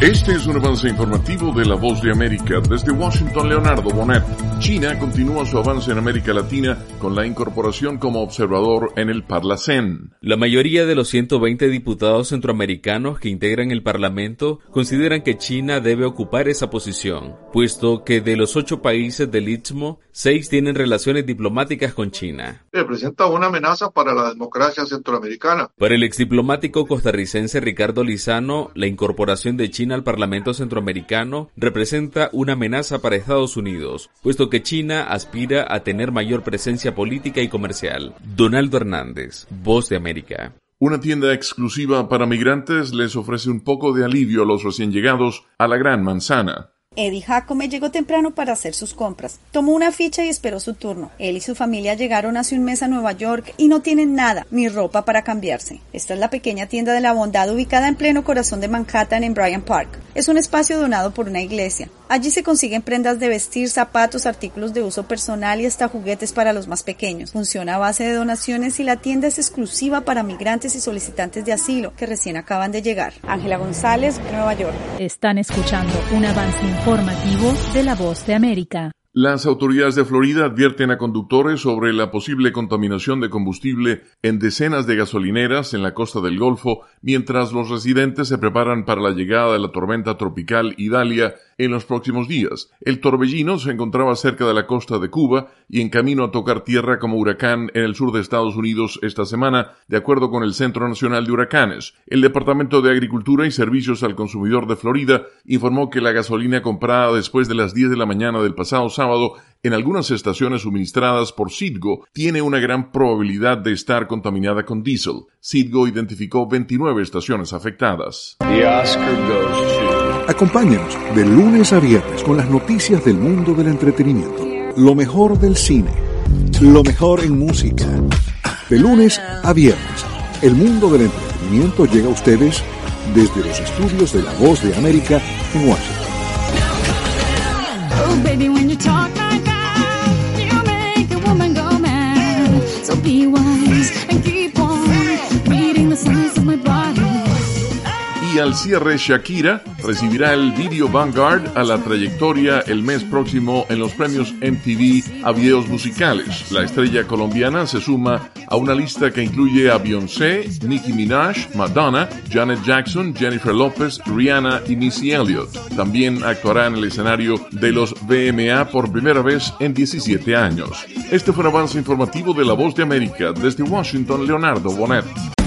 Este es un avance informativo de La Voz de América. Desde Washington, Leonardo Bonet. China continúa su avance en América Latina con la incorporación como observador en el Parlacen. La mayoría de los 120 diputados centroamericanos que integran el Parlamento consideran que China debe ocupar esa posición, puesto que de los 8 países del Istmo, 6 tienen relaciones diplomáticas con China. Representa una amenaza para la democracia centroamericana. Para el exdiplomático costarricense Ricardo Lizano, la incorporación de China al Parlamento Centroamericano representa una amenaza para Estados Unidos, puesto que China aspira a tener mayor presencia política y comercial. Donaldo Hernández, Voz de América. Una tienda exclusiva para migrantes les ofrece un poco de alivio a los recién llegados a la Gran Manzana. Eddie Jacome llegó temprano para hacer sus compras. Tomó una ficha y esperó su turno. Él y su familia llegaron hace un mes a Nueva York y no tienen nada, ni ropa para cambiarse. Esta es la pequeña tienda de la bondad ubicada en pleno corazón de Manhattan en Bryant Park. Es un espacio donado por una iglesia. Allí se consiguen prendas de vestir, zapatos, artículos de uso personal y hasta juguetes para los más pequeños. Funciona a base de donaciones y la tienda es exclusiva para migrantes y solicitantes de asilo que recién acaban de llegar. Ángela González, Nueva York. Están escuchando un avance informativo de La Voz de América. Las autoridades de Florida advierten a conductores sobre la posible contaminación de combustible en decenas de gasolineras en la costa del Golfo, mientras los residentes se preparan para la llegada de la tormenta tropical Idalia en los próximos días. El torbellino se encontraba cerca de la costa de Cuba y en camino a tocar tierra como huracán en el sur de Estados Unidos esta semana, de acuerdo con el Centro Nacional de Huracanes. El Departamento de Agricultura y Servicios al Consumidor de Florida informó que la gasolina comprada después de las 10 de la mañana del pasado sábado en algunas estaciones suministradas por Citgo tiene una gran probabilidad de estar contaminada con diésel. Citgo identificó 29 estaciones afectadas. Acompáñanos de lunes a viernes con las noticias del mundo del entretenimiento. Lo mejor del cine, lo mejor en música. De lunes a viernes, el mundo del entretenimiento llega a ustedes desde los estudios de La Voz de América en Washington. Oh, baby, when you talk like that, you make a woman go mad. So be wise and keep on reading the signs of my body. Y al cierre, Shakira recibirá el Video Vanguard a la trayectoria el mes próximo en los premios MTV a videos musicales. La estrella colombiana se suma a una lista que incluye a Beyoncé, Nicki Minaj, Madonna, Janet Jackson, Jennifer Lopez, Rihanna y Missy Elliott. También actuará en el escenario de los VMA por primera vez en 17 años. Este fue un avance informativo de La Voz de América. Desde Washington, Leonardo Bonet.